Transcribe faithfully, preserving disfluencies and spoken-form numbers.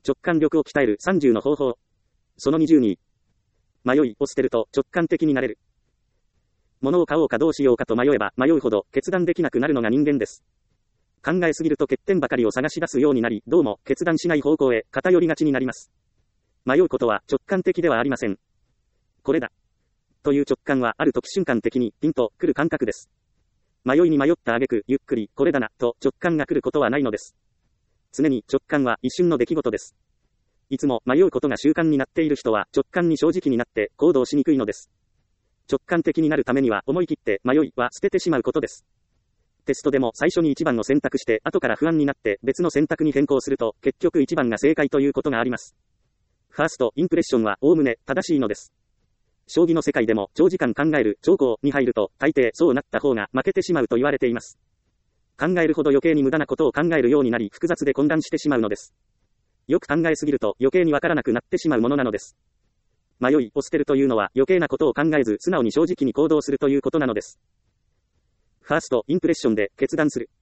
直感力を鍛えるさんじゅうの方法。そのにじゅうに。迷いを捨てると直感的になれる。物を買おうかどうしようかと迷えば迷うほど決断できなくなるのが人間です。考えすぎると欠点ばかりを探し出すようになり、どうも決断しない方向へ偏りがちになります。迷うことは直感的ではありません。これだ。という直感はある時瞬間的にピンと来る感覚です。迷いに迷った挙句ゆっくりこれだなと直感が来ることはないのです。常に直感は一瞬の出来事です。いつも迷うことが習慣になっている人は直感に正直になって行動しにくいのです。直感的になるためには思い切って迷いは捨ててしまうことです。テストでも最初にいちばんを選択して後から不安になって別の選択に変更すると結局いちばんが正解ということがあります。ファーストインプレッションはおおむね正しいのです。将棋の世界でも長時間考える長考に入ると大抵そうなった方が負けてしまうと言われています。考えるほど余計に無駄なことを考えるようになり複雑で混乱してしまうのです。よく考えすぎると余計にわからなくなってしまうものなのです。迷いを捨てるというのは余計なことを考えず素直に正直に行動するということなのです。ファーストインプレッションで決断する。